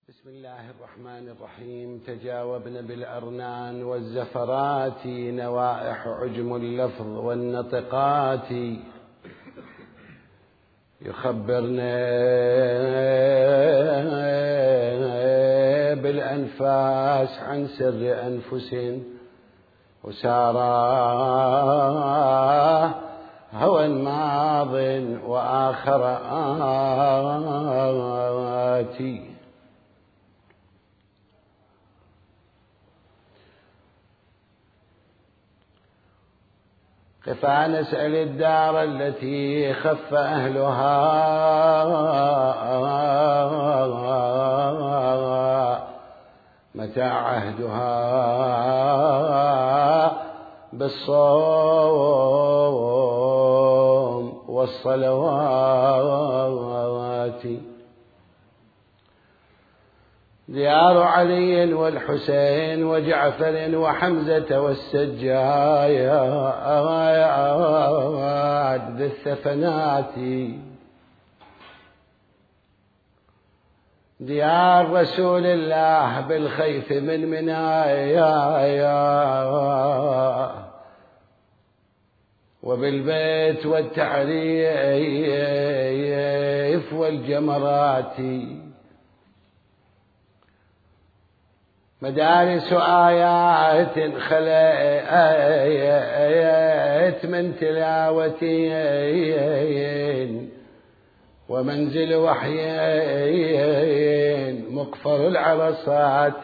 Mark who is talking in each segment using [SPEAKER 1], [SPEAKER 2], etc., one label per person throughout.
[SPEAKER 1] بسم الله الرحمن الرحيم. تجاوبن بالأرنان والزفرات نوائح عجم اللفظ والنطقات، يخبرنا بالأنفاس عن سر أنفس وسارا هوى ماض وآخر آتي. قفا نسأل الدار التي خف أهلها متى عهدها بالصوم والصلوات. ديار علي والحسين وجعفر وحمزة والسجاد ذي الثفنات. ديار رسول الله بالخيف من منايا وبالبيت والتعريف والجمرات. مدارس آيات خلأت من تلاوتين ومنزل وحيين مقفر العرصات.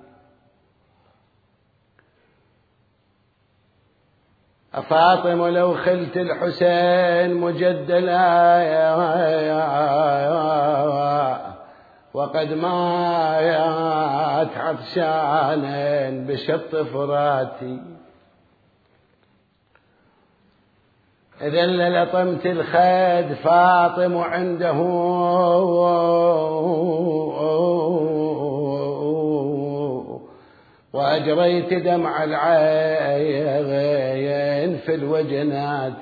[SPEAKER 1] أفاطم لو خلت الحسين مجدلا وقد مات عطشانا بشط فراتي. إذا للطمت الخد فاطم عنده وأجريت دمع العين في الوجنات.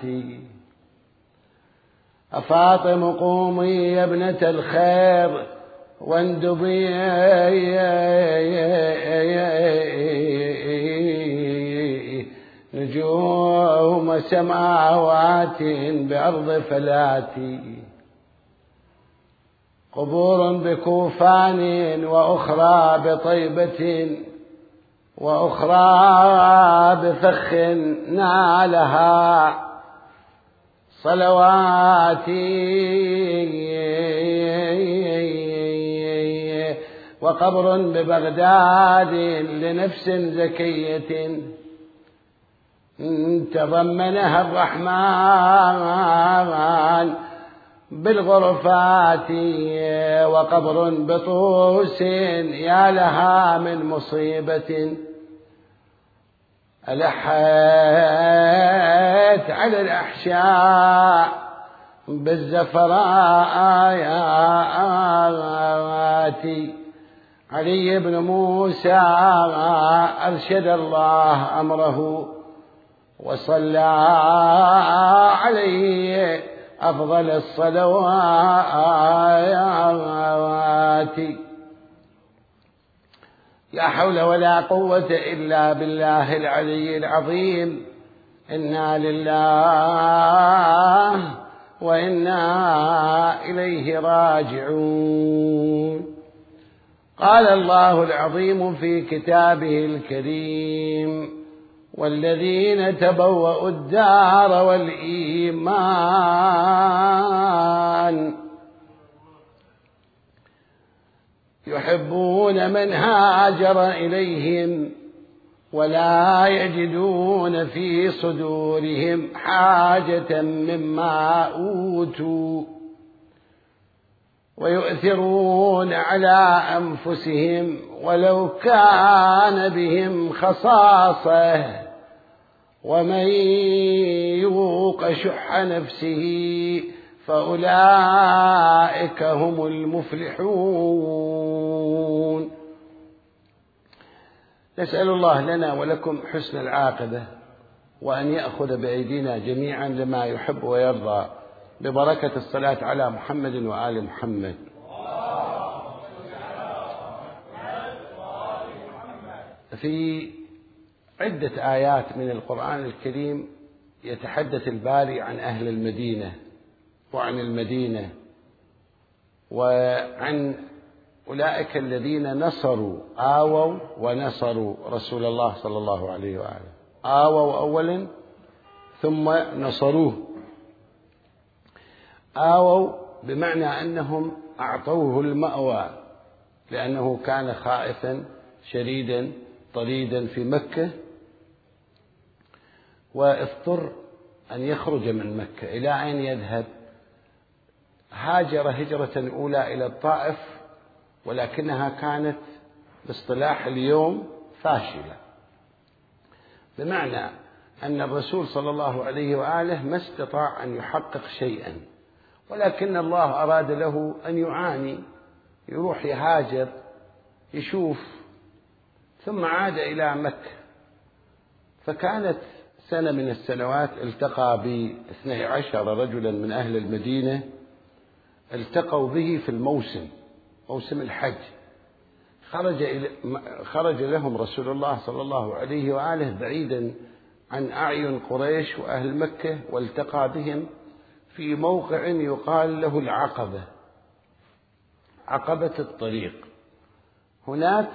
[SPEAKER 1] أفاطم قومي يا ابنة الخير واندبي نجوم سماوات بأرض فلاتي. قبور بكوفان وأخرى بطيبة وأخرى بفخ نالها صلواتي. وقبر ببغداد لنفس زكية تضمنها الرحمن بالغرفات. وقبر بطوس يا لها من مصيبة ألحت على الأحشاء بالزفرات. علي بن موسى أرشد الله أمره وصلى عليه أفضل الصلوات. لا حول ولا قوة إلا بالله العلي العظيم. إنا لله وإنا إليه راجعون. قال الله العظيم في كتابه الكريم: والذين تبوأوا الدار والإيمان يحبون من هاجر إليهم ولا يجدون في صدورهم حاجة مما أوتوا ويؤثرون على أنفسهم ولو كان بهم خصاصة ومن يوق شح نفسه فأولئك هم المفلحون. نسأل الله لنا ولكم حسن العاقبة وأن يأخذ بأيدينا جميعا لما يحب ويرضى ببركة الصلاة على محمد وآل محمد. في عدة آيات من القرآن الكريم يتحدث الباري عن أهل المدينة وعن المدينة وعن أولئك الذين نصروا آووا ونصروا رسول الله صلى الله عليه وآله. آووا أولا ثم نصروه. آووا بمعنى أنهم أعطوه المأوى لأنه كان خائفا شريدا طريدا في مكة، واضطر أن يخرج من مكة. إلى أين يذهب؟ هاجر هجرة أولى إلى الطائف، ولكنها كانت باصطلاح اليوم فاشلة، بمعنى أن الرسول صلى الله عليه وآله ما استطاع أن يحقق شيئا، ولكن الله أراد له أن يعاني، يروح يهاجر يشوف، ثم عاد إلى مكة. فكانت سنة من السنوات التقى ب12 رجلا من أهل المدينة، التقوا به في موسم الحج. خرج لهم رسول الله صلى الله عليه وآله بعيدا عن أعين قريش وأهل مكة، والتقى بهم في موقع يقال له العقبة، عقبة الطريق. هناك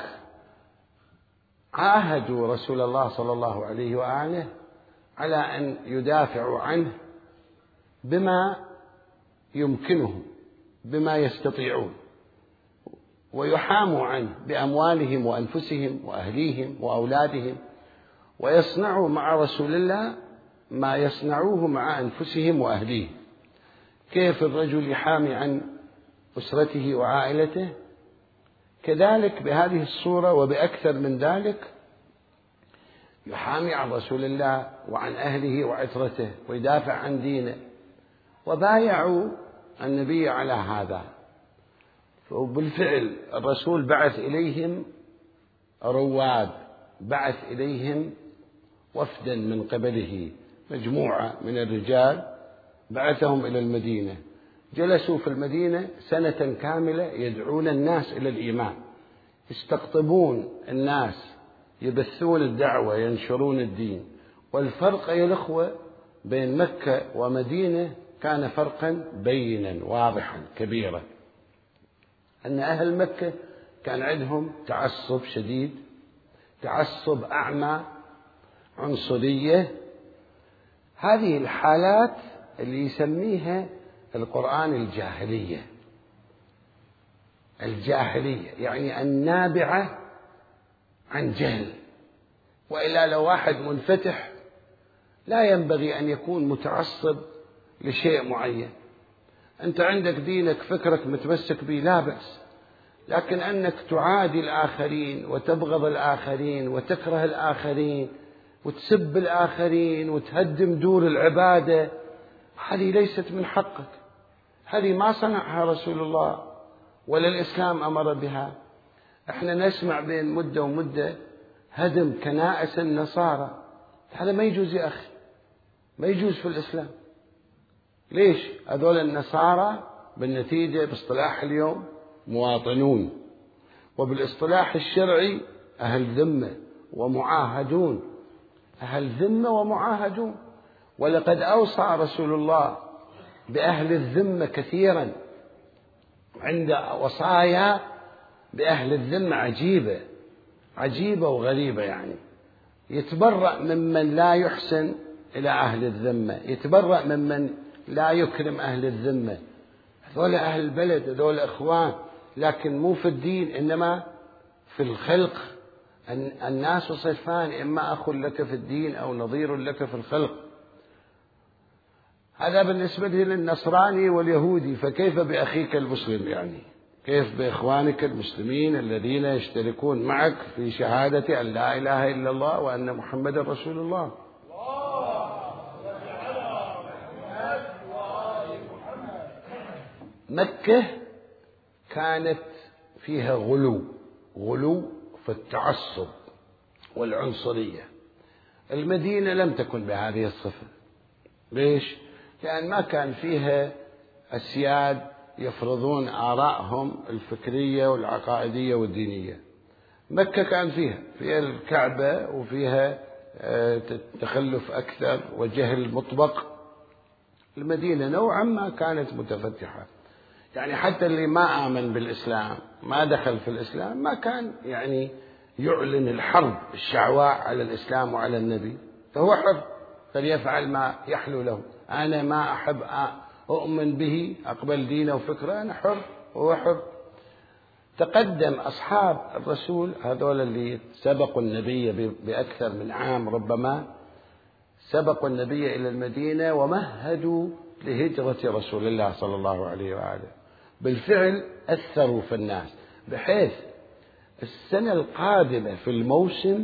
[SPEAKER 1] عاهدوا رسول الله صلى الله عليه وآله على أن يدافعوا عنه بما يمكنهم، بما يستطيعون، ويحاموا عنه بأموالهم وأنفسهم وأهليهم وأولادهم، ويصنعوا مع رسول الله ما يصنعوه مع أنفسهم وأهليهم. كيف الرجل يحامي عن أسرته وعائلته، كذلك بهذه الصورة وبأكثر من ذلك يحامي عن رسول الله وعن أهله وعترته ويدافع عن دينه. وبايعوا النبي على هذا، وبالفعل الرسول بعث إليهم رواد، بعث إليهم وفدا من قبله، مجموعة من الرجال بعثهم إلى المدينة. جلسوا في المدينة سنة كاملة يدعون الناس إلى الإيمان، يستقطبون الناس، يبثون الدعوة، ينشرون الدين. والفرق يا الأخوة بين مكة ومدينة كان فرقا بينا واضحا كبيرا، أن أهل مكة كان عندهم تعصب شديد، تعصب أعمى، عنصرية. هذه الحالات اللي يسميها القرآن الجاهلية. الجاهلية يعني النابعة عن جهل، وإلا لو واحد منفتح لا ينبغي أن يكون متعصب لشيء معين. أنت عندك دينك، فكرك متمسك به، لا بأس، لكن أنك تعادي الآخرين وتبغض الآخرين وتكره الآخرين وتسب الآخرين وتهدم دور العبادة، هذه ليست من حقك. هذه ما صنعها رسول الله ولا الإسلام أمر بها. احنا نسمع بين مدة ومدة هدم كنائس النصارى، هذا ما يجوز يا أخي، ما يجوز في الإسلام. ليش؟ هذول النصارى بالنتيجة باصطلاح اليوم مواطنون، وبالاصطلاح الشرعي أهل ذمة ومعاهدون، أهل ذمة ومعاهدون. ولقد أوصى رسول الله بأهل الذمة كثيرا، عند وصايا بأهل الذمة عجيبة وغريبة. يعني يتبرأ ممن لا يحسن إلى أهل الذمة، يتبرأ ممن لا يكرم أهل الذمة. هذول أهل البلد، هذول إخوان، لكن مو في الدين، إنما في الخلق. الناس صنفان، إما أخ لك في الدين أو نظير لك في الخلق. هذا بالنسبة للنصراني واليهودي، فكيف بأخيك المسلم؟ يعني كيف بإخوانك المسلمين الذين يشتركون معك في شهادة أن لا إله إلا الله وأن محمد رسول الله؟ مكة كانت فيها غلو في التعصب والعنصرية. المدينة لم تكن بهذه الصفة. ليش؟ لأن ما كان فيها أسياد يفرضون آرائهم الفكرية والعقائدية والدينية. مكة كان فيها الكعبة وفيها تخلف أكثر وجهل مطبق. المدينة نوعا ما كانت متفتحة، يعني حتى اللي ما آمن بالإسلام ما دخل في الإسلام ما كان يعني يعلن الحرب الشعواء على الإسلام وعلى النبي، فهو حر فليفعل ما يحلو له. أنا ما أحب أؤمن به أقبل دينه وفكره، أنا حر وهو حر. تقدم أصحاب الرسول هذول اللي سبقوا النبي بأكثر من عام، ربما سبقوا النبي إلى المدينة ومهدوا لهجرة رسول الله صلى الله عليه وآله، بالفعل أثروا في الناس، بحيث السنة القادمة في الموسم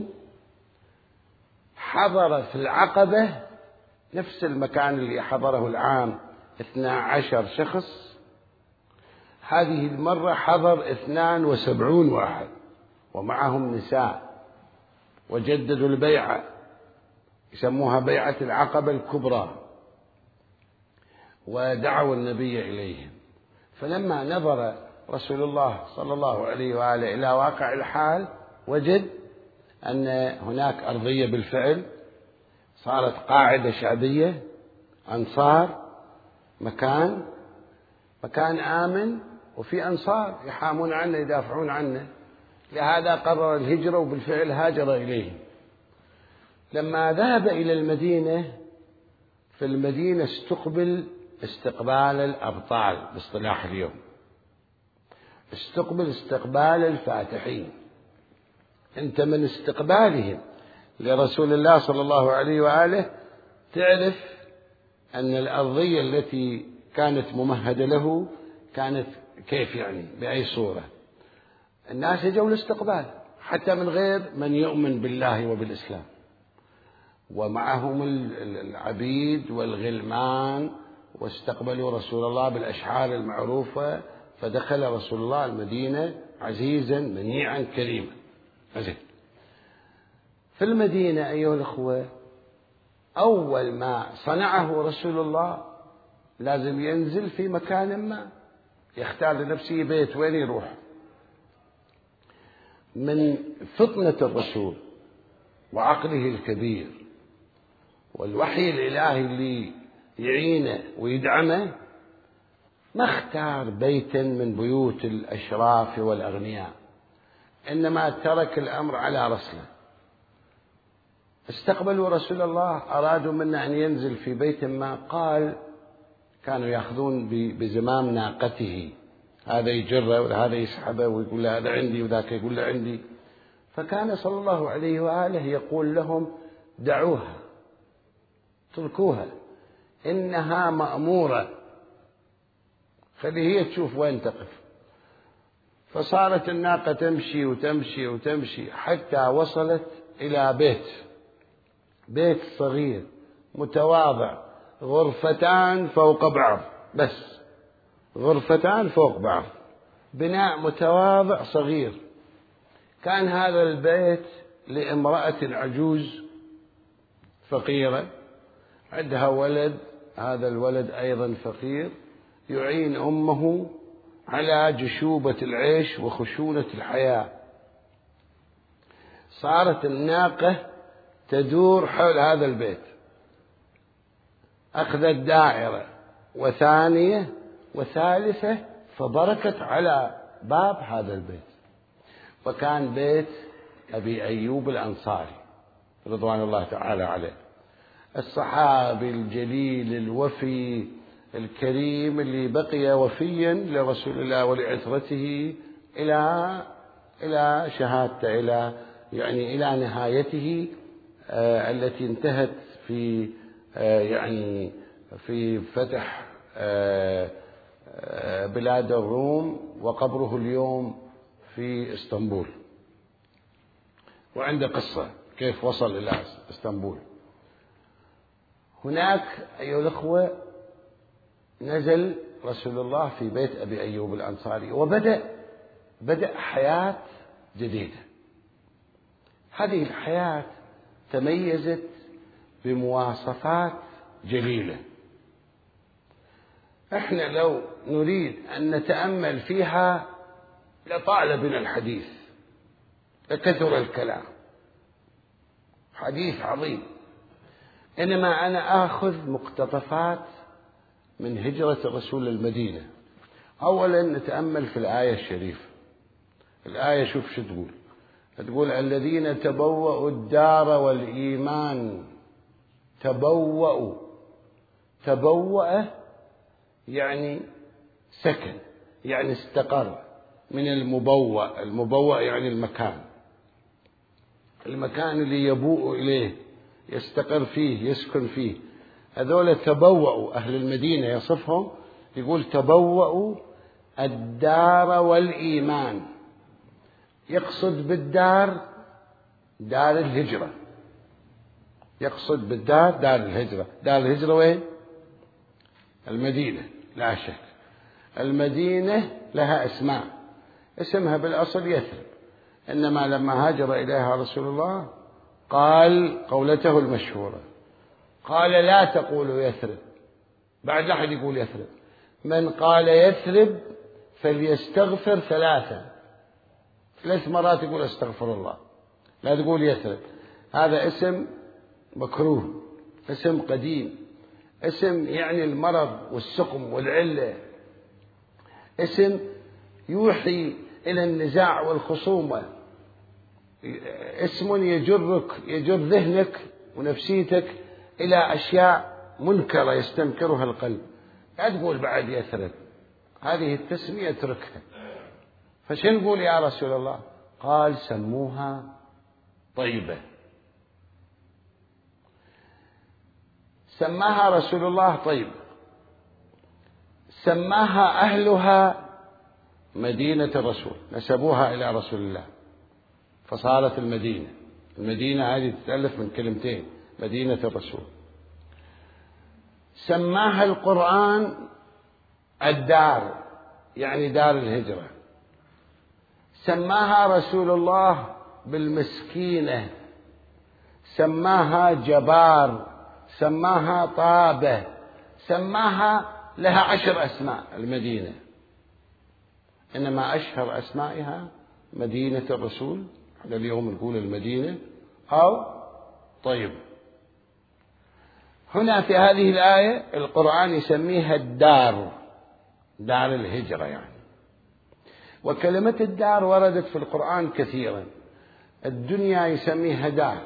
[SPEAKER 1] حضر في العقبة نفس المكان اللي حضره العام 12 شخص، هذه المرة حضر 72 واحد ومعهم نساء، وجددوا البيعة يسموها بيعة العقبة الكبرى، ودعوا النبي إليهم. فلما نظر رسول الله صلى الله عليه وآله إلى واقع الحال وجد أن هناك أرضية بالفعل، صارت قاعدة شعبية، أنصار، مكان آمن وفي أنصار يحامون عنه يدافعون عنه، لهذا قرر الهجرة وبالفعل هاجر إليهم. لما ذهب إلى المدينة، في المدينة استقبل استقبال الأبطال باصطلاح اليوم، استقبال الفاتحين. أنت من استقبالهم لرسول الله صلى الله عليه وآله تعرف أن الأرضية التي كانت ممهدة له كانت كيف، يعني بأي صورة. الناس يجوا الاستقبال حتى من غير من يؤمن بالله وبالإسلام، ومعهم العبيد والغلمان، واستقبلوا رسول الله بالأشعار المعروفة، فدخل رسول الله المدينة عزيزا منيعا كريما. في المدينة أيها الأخوة، أول ما صنعه رسول الله لازم ينزل في مكان ما، يختار لنفسه بيت وين يروح. من فطنة الرسول وعقله الكبير والوحي الإلهي اللي يعينه ويدعمه، ما اختار بيتا من بيوت الأشراف والأغنياء، إنما ترك الأمر على رسله. استقبلوا رسول الله، أرادوا منه أن ينزل في بيت ما، قال كانوا يأخذون بزمام ناقته، هذا يجره وهذا يسحبه ويقول له هذا عندي وذاك يقول له عندي. فكان صلى الله عليه وآله يقول لهم دعوها، اتركوها، إنها مأمورة، خلي هي تشوف وين تقف. فصارت الناقة تمشي وتمشي وتمشي حتى وصلت إلى بيت صغير متواضع، غرفتان فوق بعض، بس غرفتان فوق بعض، بناء متواضع صغير. كان هذا البيت لامرأة عجوز فقيرة عندها ولد، هذا الولد أيضا فقير، يعين أمه على جشوبة العيش وخشونة الحياة. صارت الناقة تدور حول هذا البيت، أخذت دائرة وثانية وثالثة، فبركت على باب هذا البيت، وكان بيت أبي أيوب الأنصاري رضوان الله تعالى عليه، الصحابي الجليل الوفي الكريم اللي بقي وفيا لرسول الله ولعترته إلى شهادته، إلى نهايته التي انتهت في فتح بلاد الروم، وقبره اليوم في اسطنبول. وعنده قصة كيف وصل إلى اسطنبول. هناك أيها الأخوة نزل رسول الله في بيت أبي أيوب الأنصاري، وبدأ حياة جديدة. هذه الحياة تميزت بمواصفات جليلة، احنا لو نريد أن نتأمل فيها لطال بنا الحديث، كثر الكلام، حديث عظيم. إنما أنا آخذ مقتطفات من هجرة الرسول المدينة. أولا نتأمل في الآية الشريفة. الآية شوف شو تقول. تقول الذين تبوأوا الدار والإيمان. تبوأ يعني سكن، يعني استقر. من المبوأ يعني المكان اللي يبوء إليه، يستقر فيه، يسكن فيه. هذول تبوأوا، أهل المدينة يصفهم، يقول تبوأوا الدار والإيمان. يقصد بالدار دار الهجرة، يقصد بالدار دار الهجرة. دار الهجرة وين؟ المدينة، لا شك. المدينة لها أسماء، اسمها بالأصل يثرب، إنما لما هاجر إليها رسول الله قال قولته المشهورة، قال لا تقولوا يثرب. بعد لا أحد يقول يثرب. من قال يثرب فليستغفر 3 مرات يقول استغفر الله، لا تقول يثرب. هذا اسم مكروه، اسم قديم، اسم يعني المرض والسقم والعلة، اسم يوحي إلى النزاع والخصومة، اسم يجر ذهنك ونفسيتك إلى أشياء منكرة يستنكرها القلب. لا تقول بعد يثرب، هذه التسمية اتركها. فشو نقول يا رسول الله؟ قال سموها طيبة. سماها رسول الله طيبة، سماها أهلها مدينة الرسول، نسبوها إلى رسول الله فصارت المدينة. المدينة هذه تتألف من كلمتين، مدينة الرسول. سماها القرآن الدار، يعني دار الهجرة. سماها رسول الله بالمسكينة، سماها جبار، سماها طابة، سماها لها 10 أسماء المدينة. إنما أشهر أسمائها مدينة الرسول، احنا اليوم نقول المدينة أو طيب. هنا في هذه الآية القرآن يسميها الدار، دار الهجرة يعني. وكلمة الدار وردت في القرآن كثيرا. الدنيا يسميها دار،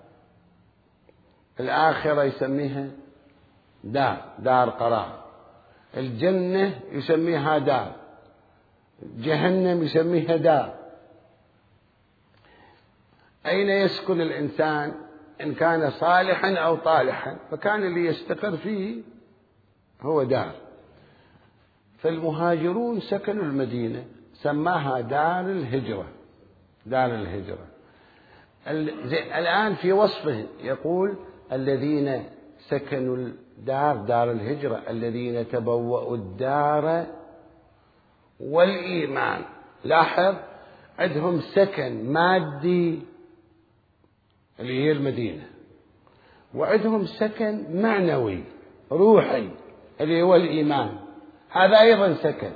[SPEAKER 1] الآخرة يسميها دار قرار، الجنة يسميها دار، جهنم يسميها دار. أين يسكن الإنسان إن كان صالحا أو طالحا؟ فكان اللي يستقر فيه هو دار. فالمهاجرون سكنوا المدينة، سماها دار الهجرة، دار الهجرة. الآن في وصفه يقول الذين سكنوا الدار، دار الهجرة، الذين تبوأوا الدار والإيمان. لاحظ عندهم سكن مادي اللي هي المدينة، وعندهم سكن معنوي روحي اللي هو الإيمان، هذا أيضا سكن.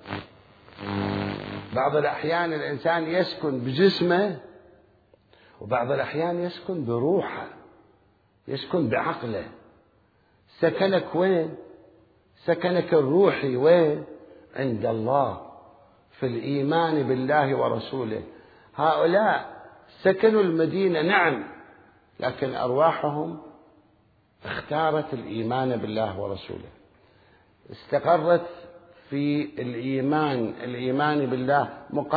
[SPEAKER 1] بعض الأحيان الإنسان يسكن بجسمه، وبعض الأحيان يسكن بروحه، يسكن بعقله. سكنك وين؟ سكنك الروحي وين؟ عند الله، في الإيمان بالله ورسوله. هؤلاء سكنوا المدينة نعم، لكن أرواحهم اختارت الإيمان بالله ورسوله، استقرت في الإيمان بالله،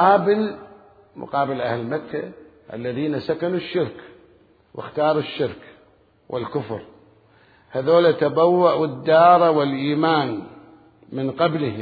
[SPEAKER 1] مقابل أهل مكة الذين سكنوا الشرك واختاروا الشرك والكفر. هذول تبوأوا الدار والإيمان من قبلهم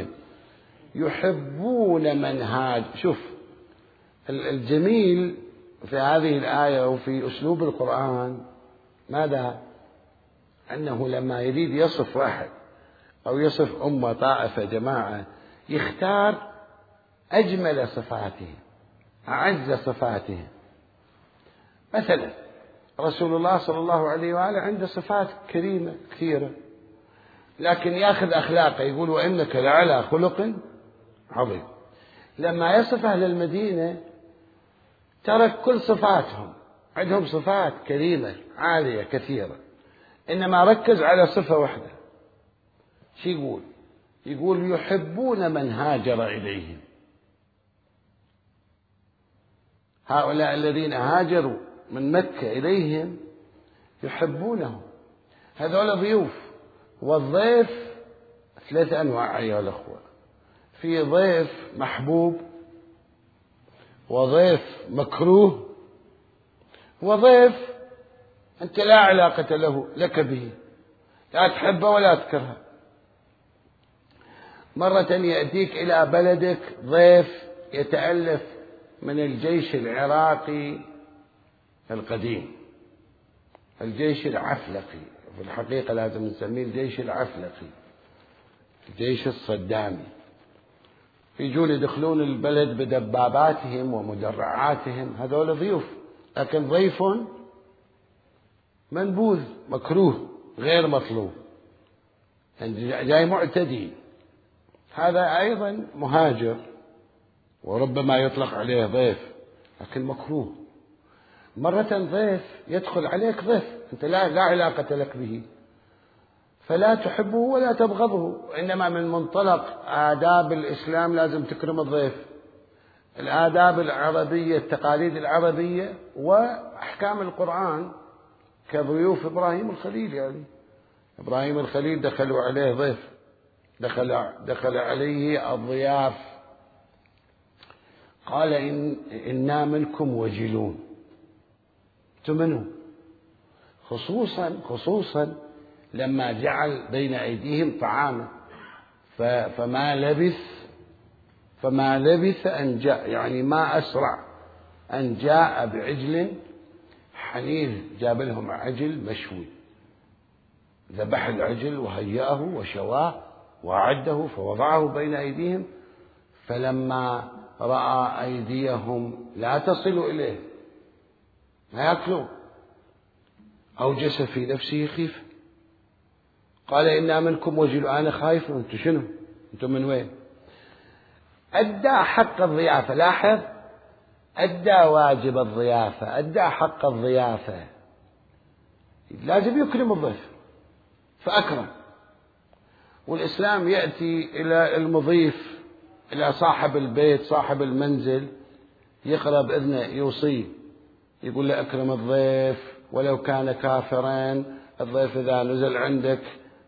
[SPEAKER 1] يحبون من هاجر. شوف الجميل في هذه الآية وفي أسلوب القرآن ماذا؟ أنه لما يريد يصف واحد أو يصف أمة، طائفة، جماعة، يختار أجمل صفاته، أعز صفاته. مثلا رسول الله صلى الله عليه وآله عنده صفات كريمة كثيرة، لكن يأخذ أخلاقه يقول وإنك لعلى خلق عظيم. لما يصف أهل المدينة ترك كل صفاتهم، عندهم صفات كريمة عالية كثيرة، إنما ركز على صفة واحدة. شو يقول؟ يقول يحبون من هاجر إليهم. هؤلاء الذين هاجروا من مكة إليهم يحبونهم. هذول ضيوف، والضيف 3 أنواع أيها الأخوة: في ضيف محبوب، وضيف مكروه، وضيف أنت لا علاقة لك به، لا تحبه ولا تكرهه. مرة يأتيك إلى بلدك ضيف يتألف من الجيش العراقي القديم، الجيش العفلقي، في الحقيقة لازم نسميه الجيش العفلقي، الجيش الصدامي. يجون يدخلون البلد بدباباتهم ومدرعاتهم، هذول ضيوف، لكن ضيف منبوذ مكروه غير مطلوب، جاي معتدي. هذا أيضا مهاجر، وربما يطلق عليه ضيف لكن مكروه. مرة ضيف يدخل عليك ضيف أنت لا علاقة لك به، فلا تحبه ولا تبغضه، إنما من منطلق آداب الإسلام لازم تكرم الضيف، الآداب العربية، التقاليد العربية، وأحكام القرآن، كضيوف إبراهيم الخليل. يعني إبراهيم الخليل دخلوا عليه ضيف، دخل عليه الضياف، قال إنا منكم وجلون. منه خصوصا لما جعل بين أيديهم طعاما، فما لبث أن جاء، يعني ما أسرع أن جاء بعجل حنيذ، جاب لهم عجل مشوي، ذبح العجل وهيأه وشواه وأعده فوضعه بين أيديهم، فلما رأى أيديهم لا تصل إليه ما يأكلون، أوجس في نفسه خيفة، قال إنا منكم وجل. أنا خايف، أنتم شنو؟ أنتم من وين؟ أدى حق الضيافة، لاحظ، أدى واجب الضيافة، أدى حق الضيافة، لازم يكرم الضيف فأكرم. والإسلام يأتي إلى المضيف، إلى صاحب البيت، صاحب المنزل، يقرأ بإذنه، يوصيه، يقول له أكرم الضيف ولو كان كافرا. الضيف إذا نزل عندك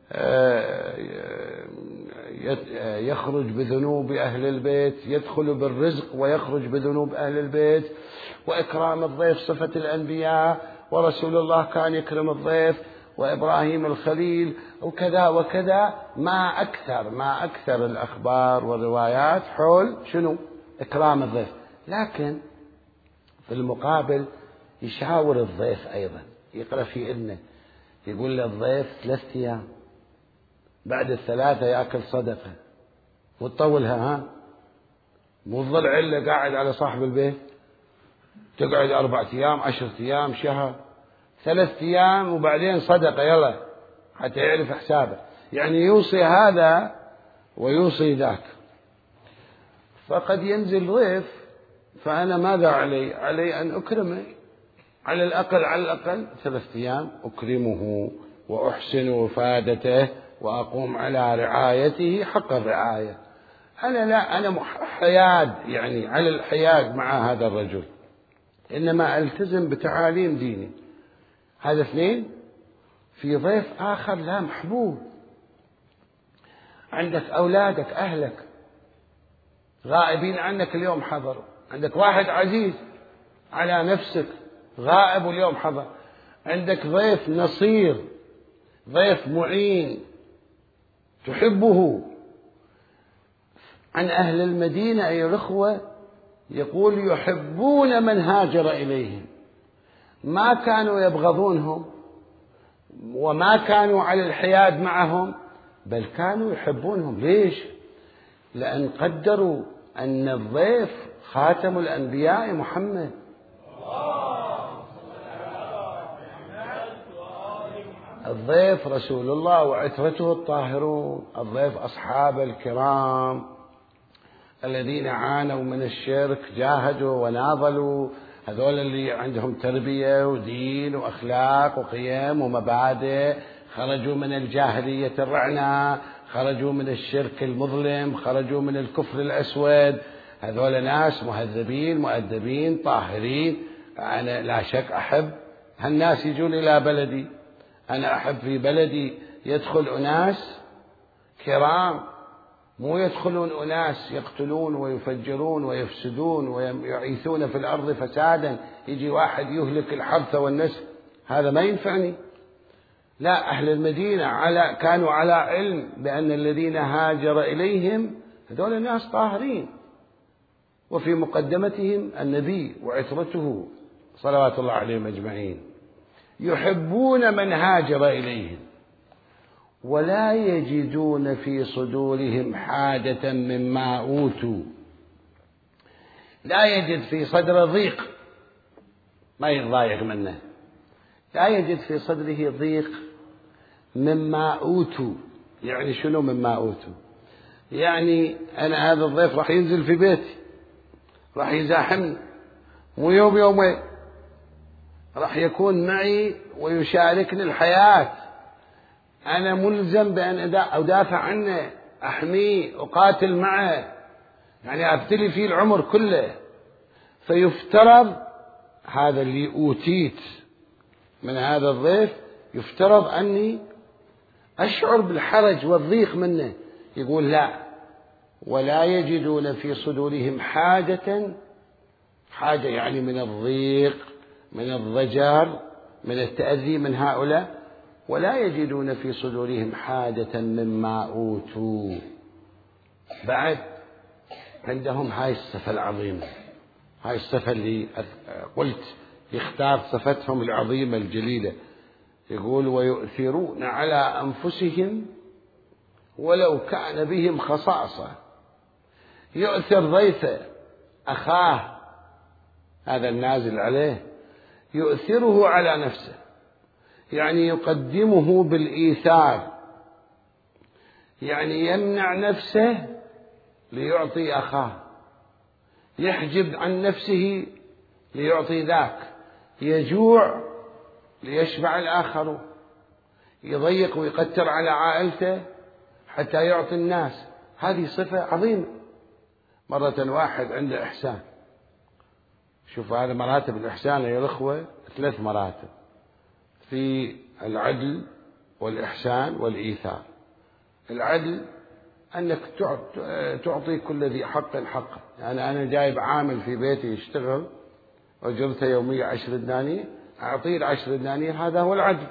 [SPEAKER 1] يخرج بذنوب أهل البيت، يدخل بالرزق ويخرج بذنوب أهل البيت. وإكرام الضيف صفة الأنبياء، ورسول الله كان يكرم الضيف، وإبراهيم الخليل، وكذا وكذا. ما أكثر الأخبار والروايات حول شنو؟ إكرام الضيف. لكن في المقابل يشاور الضيف أيضا، يقرأ في إذنه، يقول للضيف 3 أيام، بعد 3 يأكل صدقة، وتطولها، ها، مو تظل علة قاعد على صاحب البيت، تقعد 4 أيام، 10 أيام، شهر، 3 أيام، وبعدين صدقة يلا حتى يعرف حسابه. يعني يوصي هذا ويوصي ذاك. فقد ينزل ضيف، فأنا ماذا علي أن أكرمه، على الأقل 3 أيام أكرمه وأحسن وفادته وأقوم على رعايته حق الرعاية. أنا حياد، يعني على الحياد مع هذا الرجل، إنما ألتزم بتعاليم ديني. هذا 2. في ضيف آخر لا محبوب، عندك أولادك، أهلك غائبين عنك اليوم حضروا، عندك واحد عزيز على نفسك غائب واليوم حضر، عندك ضيف نصير، ضيف معين تحبه. عن أهل المدينة أيها الأخوة يقول يحبون من هاجر إليهم، ما كانوا يبغضونهم وما كانوا على الحياد معهم، بل كانوا يحبونهم. ليش؟ لأن قدروا أن الضيف خاتم الأنبياء محمد، الضيف رسول الله وعترته الطاهرون، الضيف أصحاب الكرام الذين عانوا من الشرك، جاهدوا وناضلوا هذول اللي عندهم تربية ودين وأخلاق وقيم ومبادئ، خرجوا من الجاهلية الرعنة، خرجوا من الشرك المظلم، خرجوا من الكفر الأسود. هذول ناس مهذبين مؤدبين طاهرين. أنا لا شك أحب هالناس يجون إلى بلدي. أنا أحب في بلدي يدخل أناس كرام، مو يدخلون أناس يقتلون ويفجرون ويفسدون ويعيثون في الأرض فسادا. يجي واحد يهلك الحرث والنسل، هذا ما ينفعني. لا، أهل المدينة كانوا على علم بأن الذين هاجر إليهم هذول ناس طاهرين، وفي مقدمتهم النبي وعترته صلوات الله عليهم أجمعين، يحبون من هاجر إليهم ولا يجدون في صدورهم حاجة مما أوتوا. لا يجد في صدر ضيق، ما يتضايق منه، لا يجد في صدره ضيق مما أوتوا. يعني شنو مما أوتوا؟ يعني أنا هذا الضيف راح ينزل في بيتي، راح يزاحمني، مو يوم يومين، راح يكون معي ويشاركني الحياة. أنا ملزم بأن أدافع عنه، أحميه، أقاتل معه، يعني أبتلي فيه العمر كله. فيفترض هذا اللي أوتيت من هذا الضيف، يفترض أني أشعر بالحرج والضيق منه. يقول لا، ولا يجدون في صدورهم حاجة يعني من الضيق، من الضجر، من التأذي من هؤلاء، ولا يجدون في صدورهم حاجة مما أوتوا. بعد عندهم هاي الصفة العظيمة، هاي الصفة اللي قلت يختار صفتهم العظيمة الجليلة. يقول ويؤثرون على أنفسهم ولو كان بهم خصاصة. يؤثر ضيفه أخاه هذا النازل عليه، يؤثره على نفسه، يعني يقدمه بالإيثار، يعني يمنع نفسه ليعطي أخاه، يحجب عن نفسه ليعطي ذاك، يجوع ليشبع الآخر، يضيق ويقتر على عائلته حتى يعطي الناس. هذه صفة عظيمة. مرة واحد عنده إحسان، شوف هذا مراتب الإحسان يا الأخوة 3 مراتب، في العدل والإحسان والإيثار. العدل أنك تعطي كل ذي حق حقه. يعني أنا جايب عامل في بيتي يشتغل أجرته يومية 10 دنانير، أعطيه 10 دنانير، هذا هو العدل،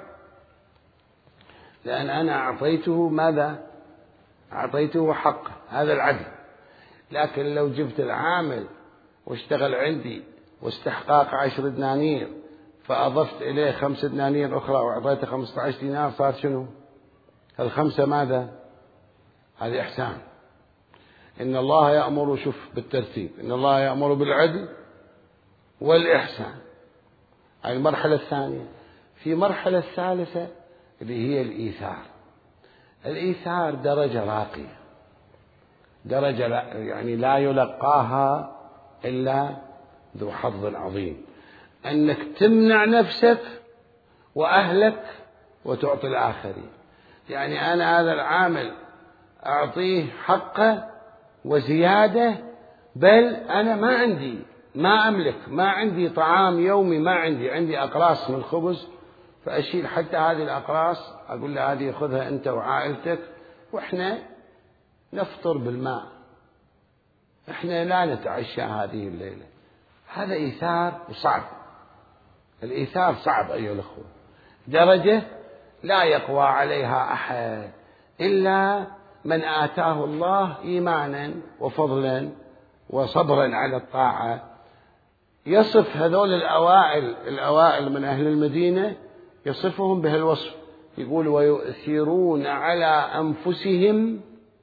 [SPEAKER 1] لأن أنا أعطيته ماذا؟ أعطيته حقه، هذا العدل. لكن لو جبت العامل واشتغل عندي واستحقاق 10 دنانير فأضفت إليه 5 دنانير أخرى وأعطيته 15 دينار، صار شنو؟ ال5 ماذا؟ هذا إحسان. إن الله يأمر، شوف بالترتيب، إن الله يأمر بالعدل والإحسان، هذه المرحلة الثانية. في مرحلة الثالثة اللي هي الإيثار. الإيثار درجة راقية، درجة يعني لا يلقاها إلا ذو حظ عظيم، أنك تمنع نفسك وأهلك وتعطي الآخرين. يعني أنا هذا العامل أعطيه حقه وزيادة، بل أنا ما أملك، ما عندي طعام يومي، ما عندي أقراص من الخبز، فأشيل حتى هذه الأقراص أقول له هذه خذها أنت وعائلتك، وإحنا نفطر بالماء، إحنا لا نتعشى هذه الليلة. هذا إيثار وصعب. الإيثار صعب أيها الأخوة، درجة لا يقوى عليها أحد إلا من آتاه الله إيمانا وفضلا وصبرا على الطاعة. يصف هذول الأوائل من أهل المدينة، يصفهم بهالوصف، يقول ويؤثرون على أنفسهم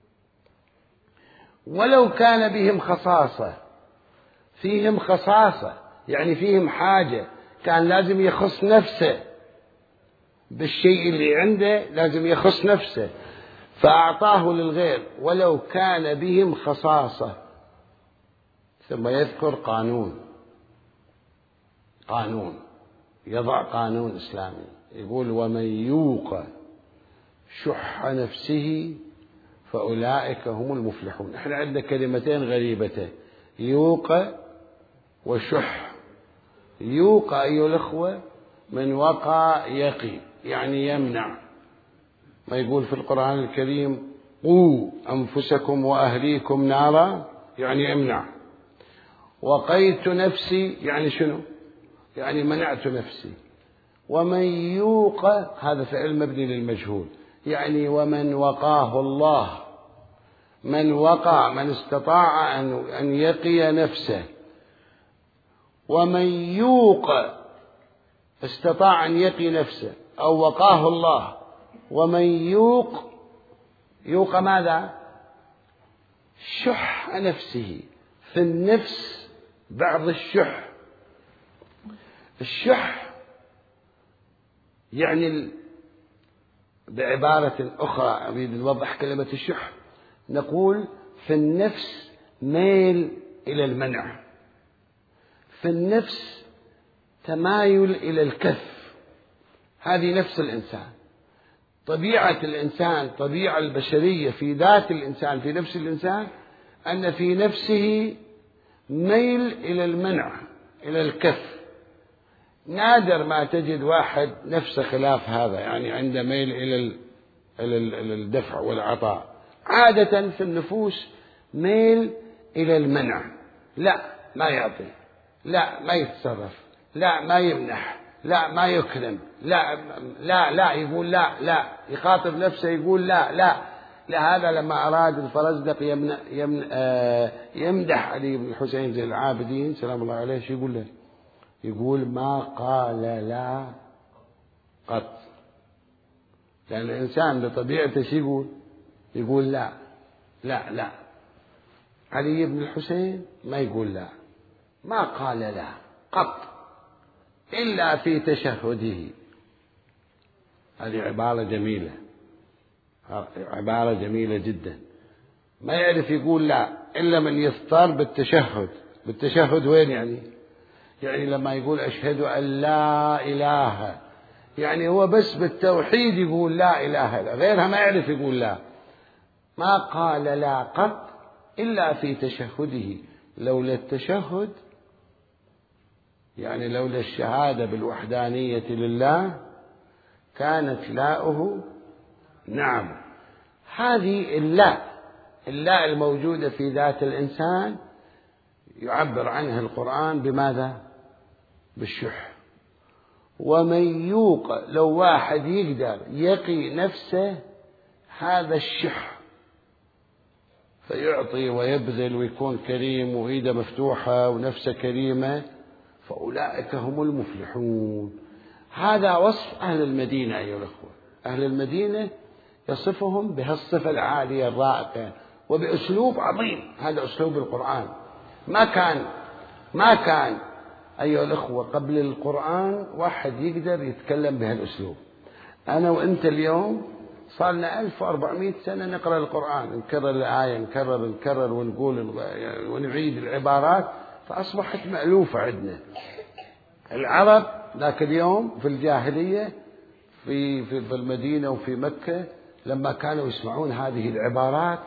[SPEAKER 1] ولو كان بهم خصاصة. فيهم خصاصة يعني فيهم حاجة، كان لازم يخص نفسه بالشيء اللي عنده، لازم يخص نفسه فأعطاه للغير ولو كان بهم خصاصة. ثم يذكر قانون، قانون، يضع قانون إسلامي يقول ومن يوق شح نفسه فأولئك هم المفلحون. احنا عندنا كلمتين غريبتين، يوق وشح. يوق أيها الأخوة من وقى يقي، يعني يمنع، ما يقول في القرآن الكريم قوا أنفسكم وأهليكم نارا، يعني امنع. وقيت نفسي يعني شنو؟ يعني منعت نفسي. ومن يوق هذا فعل مبني للمجهول، يعني ومن وقاه الله، من وقى، من استطاع أن يقي نفسه. ومن يوق استطاع أن يقي نفسه أو وقاه الله. ومن يوق، يوق ماذا؟ شح نفسه. في النفس بعض الشح. الشح يعني بعبارة أخرى أريد نوضح كلمة الشح، نقول في النفس ميل إلى المنع، في النفس تمايل إلى الكف. هذه نفس الإنسان، طبيعة الإنسان، طبيعة البشرية في ذات الإنسان، في نفس الإنسان، أن في نفسه ميل إلى المنع، إلى الكف. نادر ما تجد واحد نفسه خلاف هذا، يعني عنده ميل إلى الدفع والعطاء. عادة في النفوس ميل إلى المنع، لا ما يعطي، لا ما يتصرف، لا ما يمنح، لا ما يكرم، لا يقول لا يخاطب نفسه يقول لا. لهذا لما أراد الفرزدق يمدح علي بن الحسين زين العابدين سلام الله عليه، شو يقول له؟ يقول ما قال لا قط. لأن الإنسان بطبيعته شو يقول لا. علي بن الحسين ما يقول لا، ما قال لا قط إلا في تشهده. هذه عبارة جميلة، عبارة جميلة جدا. ما يعرف يقول لا إلا من يضطر بالتشهد. بالتشهد وين يعني لما يقول أشهد أن لا إله، يعني هو بس بالتوحيد يقول لا إله إلا، غيرها ما يعرف يقول لا. ما قال لا قط إلا في تشهده. لولا التشهد، يعني لولا الشهادة بالوحدانية لله، كانت لاؤه نعم. هذه اللاء الموجودة في ذات الإنسان يعبر عنها القرآن بماذا؟ بالشح. ومن يوق، لو واحد يقدر يقي نفسه هذا الشح، فيعطي ويبذل ويكون كريم وإيده مفتوحة ونفسه كريمة، فأولئك هم المفلحون. هذا وصف أهل المدينة أيها الأخوة. أهل المدينة يصفهم بهالصفة العالية الرائقة وبأسلوب عظيم. هذا أسلوب القرآن. ما كان أيها الأخوة قبل القرآن واحد يقدر يتكلم بهالأسلوب. أنا وأنت اليوم صار لنا 1400 سنة نقرأ القرآن، نكرر الآية، نكرر ونقول ونعيد العبارات، فأصبحت مألوفة عندنا. العرب ذاك اليوم في الجاهلية في المدينة وفي مكة، لما كانوا يسمعون هذه العبارات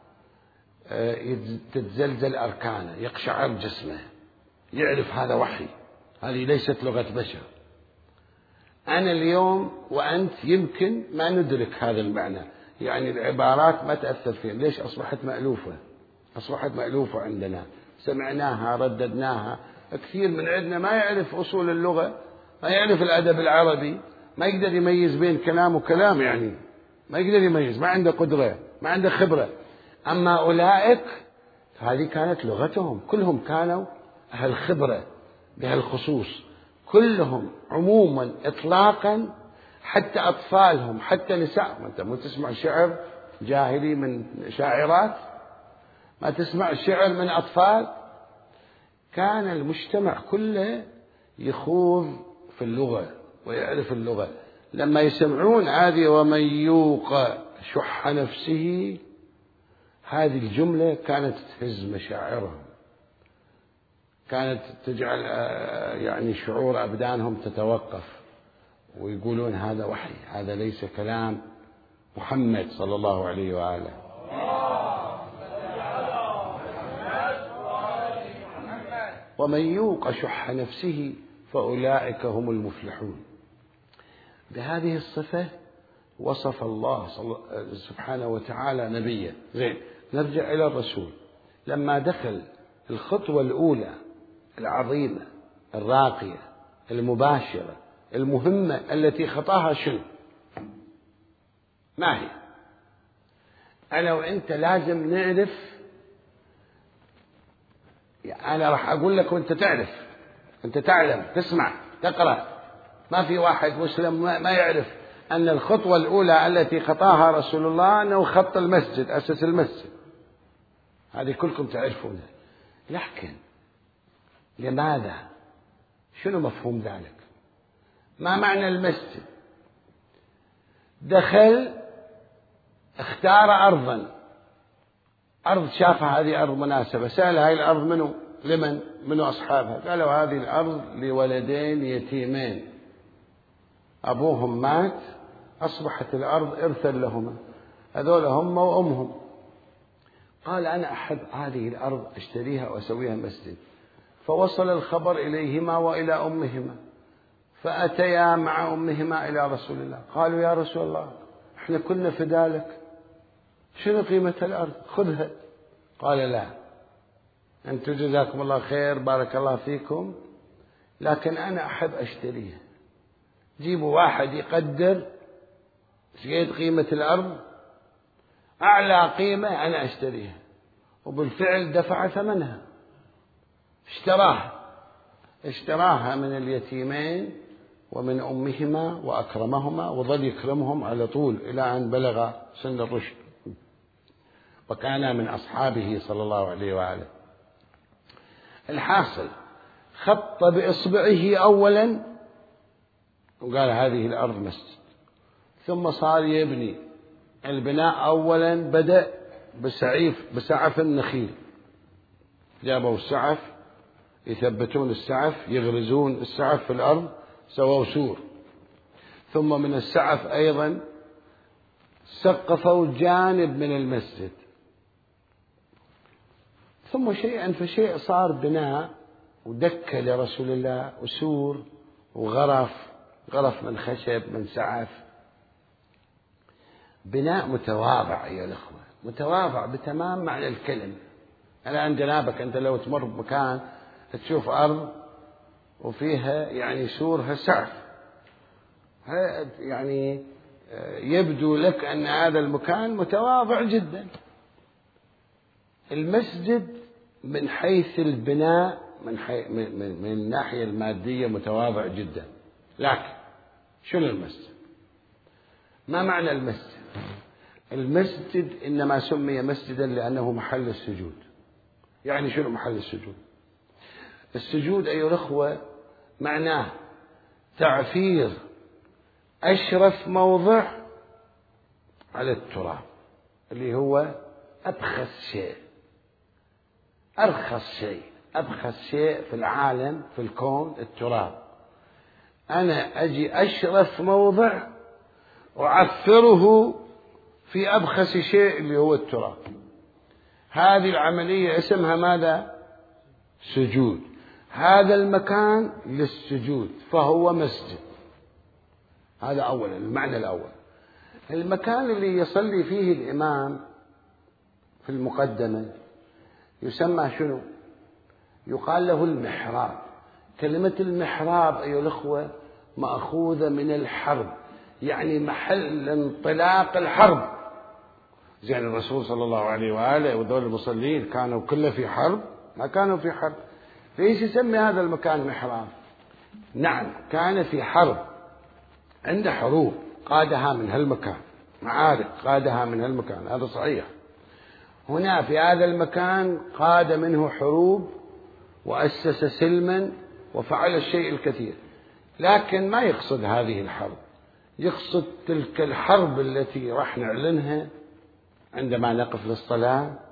[SPEAKER 1] تتزلزل أركانه، يقشعر جسمه، يعرف هذا وحي، هذه ليست لغة بشر. أنا اليوم وأنت يمكن ما ندرك هذا المعنى، يعني العبارات ما تأثر فيها. ليش؟ أصبحت مألوفة عندنا، سمعناها رددناها. كثير من عندنا ما يعرف أصول اللغة، ما يعرف الأدب العربي، ما يقدر يميز بين كلام وكلام، يعني ما يقدر يميز، ما عنده قدرة، ما عنده خبرة. أما أولئك هذه كانت لغتهم، كلهم كانوا أهل خبرة بهالخصوص، كلهم عموما إطلاقا، حتى أطفالهم حتى نساء. أنت مو تسمع شعر جاهلي من شاعرات؟ ما تسمع شعر من أطفال؟ كان المجتمع كله يخوض في اللغة ويعرف اللغة. لما يسمعون هذه ومن يوق شح نفسه، هذه الجملة كانت تهز مشاعرهم، كانت تجعل يعني شعور أبدانهم تتوقف، ويقولون هذا وحي، هذا ليس كلام محمد صلى الله عليه وآله. ومن يوق شح نفسه فأولئك هم المفلحون. بهذه الصفة وصف الله سبحانه وتعالى نبيه. زين، نرجع إلى الرسول لما دخل الخطوة الأولى العظيمة الراقية المباشرة المهمة التي خطاها شنو؟ ما هي؟ أنا وأنت لازم نعرف. أنا راح أقول لك وأنت تعرف، أنت تعلم، تسمع، تقرأ. ما في واحد مسلم ما يعرف أن الخطوة الأولى التي خطاها رسول الله أنه خط المسجد، أسس المسجد. هذه كلكم تعرفونها. لكن لماذا؟ شنو مفهوم ذلك؟ ما معنى المسجد؟ دخل اختار أرضا، أرض شافها هذه أرض مناسبة، سأل هذه الأرض منو أصحابها؟ قالوا هذه الأرض لولدين يتيمين أبوهم مات، أصبحت الأرض إرثا لهما، هذول هم وأمهم. قال أنا أحب هذه الأرض أشتريها وأسويها مسجد. فوصل الخبر إليهما وإلى أمهما، فأتيا مع أمهما إلى رسول الله. قالوا يا رسول الله احنا كنا فدالك، شنو قيمة الأرض؟ خذها. قال لا، أنتم جزاكم الله خير، بارك الله فيكم، لكن أنا أحب أشتريها. جيبوا واحد يقدر قد قيمة الأرض، أعلى قيمة أنا أشتريها. وبالفعل دفع ثمنها، اشتراها من اليتيمين ومن أمهما وأكرمهما، وظل يكرمهم على طول إلى أن بلغ سن الرشد، وكان من أصحابه صلى الله عليه وآله. الحاصل خط بإصبعه أولا وقال هذه الأرض مسجد، ثم صار يبني. البناء أولا بدأ بسعف النخيل، جابوا السعف يثبتون السعف، يغرزون السعف في الأرض، سووا سور. ثم من السعف أيضا سقفوا جانب من المسجد. ثم شيئا فشيء صار بناء ودكة لرسول الله وسور وغرف من خشب من سعف. بناء متواضع أيها الأخوة، متواضع بتمام معنى الكلمة. الآن جنابك أنت لو تمر بمكان تشوف أرض وفيها يعني سورها سعف، يعني يبدو لك أن هذا المكان متواضع جدا. المسجد من حيث البناء من الناحية المادية متواضع جدا. لكن شنو المسجد؟ ما معنى المسجد؟ المسجد إنما سمي مسجدا لأنه محل السجود. يعني شنو محل السجود؟ السجود أيها الأخوة معناه تعفير أشرف موضع على التراب، اللي هو أبخس شيء، أرخص شيء، أبخس شيء في العالم في الكون التراب. أنا أجي أشرف موضع وأعفره في أبخس شيء اللي هو التراب. هذه العملية اسمها ماذا؟ سجود. هذا المكان للسجود فهو مسجد. هذا أولا المعنى الأول. المكان اللي يصلي فيه الإمام في المقدمة يسمى شنو؟ يقال له المحراب. كلمة المحراب أيها الأخوة مأخوذة من الحرب، يعني محل انطلاق الحرب. زين الرسول صلى الله عليه وآله وذول المصلين كانوا كله في حرب؟ ما كانوا في حرب. ليش يسمي هذا المكان محراب؟ نعم كان في حرب، عنده حروب قادها من هالمكان، معارك قادها من هالمكان، هذا صحيح. هنا في هذا المكان قاد منه حروب وأسس سلما وفعل الشيء الكثير، لكن ما يقصد هذه الحرب، يقصد تلك الحرب التي راح نعلنها عندما نقف للصلاة،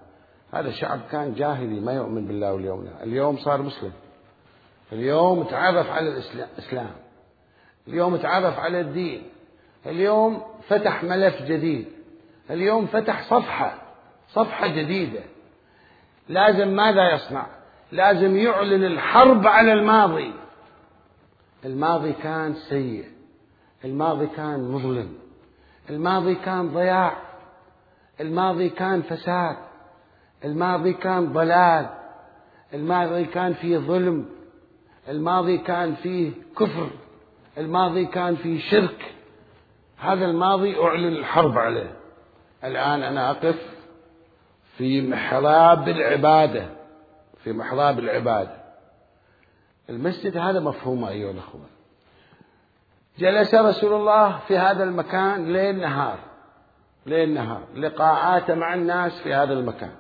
[SPEAKER 1] هذا شعب كان جاهلي ما يؤمن بالله واليوم، اليوم صار مسلم، اليوم تعرف على الإسلام، اليوم تعرف على الدين، اليوم فتح ملف جديد، اليوم فتح صفحة جديدة. لازم ماذا يصنع؟ لازم يعلن الحرب على الماضي. الماضي كان سيء، الماضي كان مظلم، الماضي كان ضياع، الماضي كان فساد، الماضي كان ضلال، الماضي كان فيه ظلم، الماضي كان فيه كفر، الماضي كان فيه شرك. هذا الماضي أعلن الحرب عليه. الآن أنا أقف في محراب العبادة، في محراب العبادة. المسجد هذا مفهوم أيها الأخوة. جلس رسول الله في هذا المكان ليل نهار، ليل نهار، لقاءات مع الناس في هذا المكان،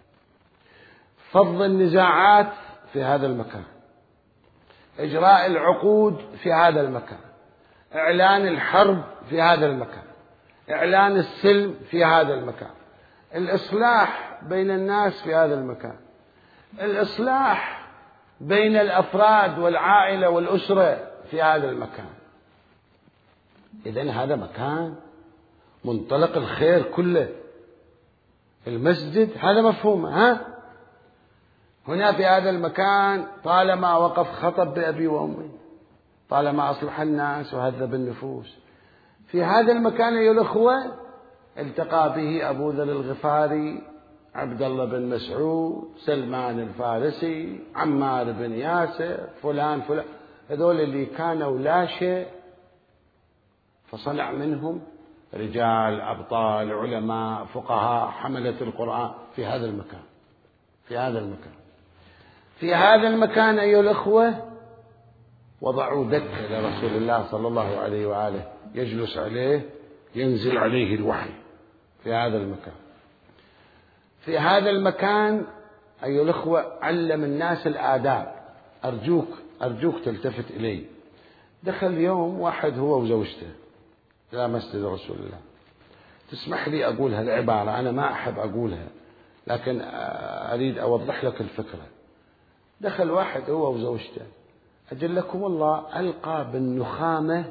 [SPEAKER 1] فض النزاعات في هذا المكان، إجراء العقود في هذا المكان، إعلان الحرب في هذا المكان، إعلان السلم في هذا المكان، الإصلاح بين الناس في هذا المكان، الإصلاح بين الأفراد والعائلة والأسرة في هذا المكان. إذن هذا مكان منطلق الخير كله. المسجد هذا مفهومه. هنا في هذا المكان طالما وقف خطب بأبي وأمي، طالما أصلح الناس وهذب النفوس. في هذا المكان أيها الأخوة التقى به أبو ذر الغفاري، عبد الله بن مسعود، سلمان الفارسي، عمار بن ياسر، فلان، هذول اللي كانوا لا شيء فصنع منهم رجال، أبطال، علماء، فقهاء، حملة القرآن في هذا المكان. في هذا المكان، في هذا المكان أيها الأخوة وضعوا دكة لرسول الله صلى الله عليه وآله يجلس عليه، ينزل عليه الوحي. في هذا المكان، في هذا المكان أيها الأخوة علم الناس الآداب. أرجوك تلتفت إلي. دخل يوم واحد هو وزوجته إلى مسجد رسول الله. تسمح لي أقول هالعبارة، أنا ما أحب أقولها لكن أريد أوضح لك الفكرة. دخل واحد هو وزوجته، أجلكم الله، ألقى بالنخامة،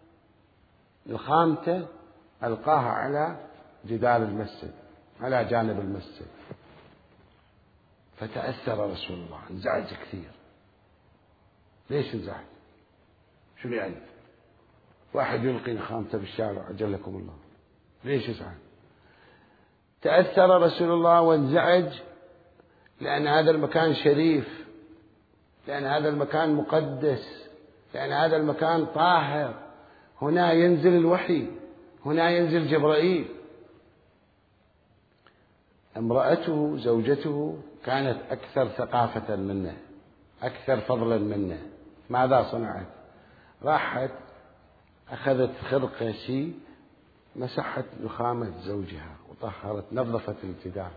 [SPEAKER 1] نخامته ألقاها على جدار المسجد، على جانب المسجد. فتأثر رسول الله، انزعج كثير. ليش انزعج؟ شو يعني؟ واحد يلقي نخامته بالشارع، أجلكم الله، ليش يزعل؟ تأثر رسول الله وانزعج لأن هذا المكان شريف، لأن هذا المكان مقدس، لأن هذا المكان طاهر، هنا ينزل الوحي، هنا ينزل جبرائيل. امرأته زوجته كانت أكثر ثقافة منه، أكثر فضلا منه. ماذا صنعت؟ راحت أخذت خرقة شيء، مسحت نخامة زوجها وطهرت، نظفت الجدار.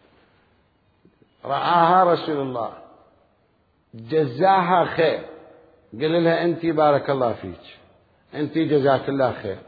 [SPEAKER 1] رآها رسول الله، جزاها خير، قال لها أنت بارك الله فيك، أنت جزاك الله خير.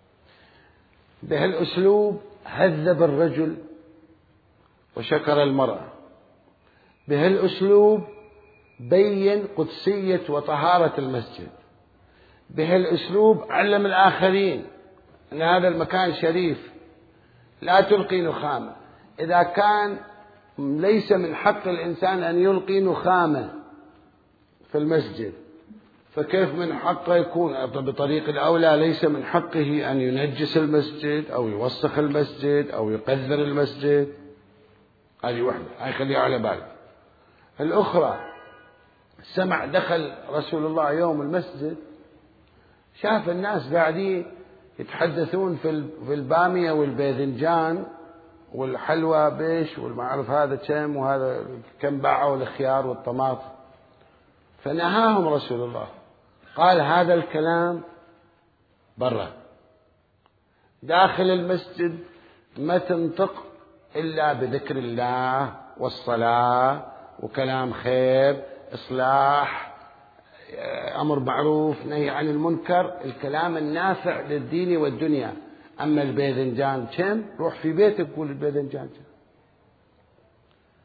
[SPEAKER 1] بهالأسلوب هذب الرجل وشكر المرأة، بهالأسلوب بين قدسية وطهارة المسجد، بهالأسلوب علم الآخرين أن هذا المكان شريف، لا تلقي نخامة. إذا كان ليس من حق الإنسان أن يلقي نخامة في المسجد، فكيف من حقه يكون بطريق الأولى ليس من حقه أن ينجس المسجد أو يوسخ المسجد أو يقذر المسجد؟ هذه واحدة، هاي خليها على بالك. الأخرى، سمع دخل رسول الله يوم المسجد، شاف الناس قاعدين يتحدثون في البامية والباذنجان والحلوى بيش والمعرف هذا كم وهذا كم باعوا الخيار والطماطم. فنهاهم رسول الله، قال هذا الكلام برا، داخل المسجد ما تنطق إلا بذكر الله والصلاة وكلام خير، إصلاح، أمر معروف، نهي عن المنكر، الكلام النافع للدين والدنيا. أما الباذنجان كم، روح في بيتك قول الباذنجان كم.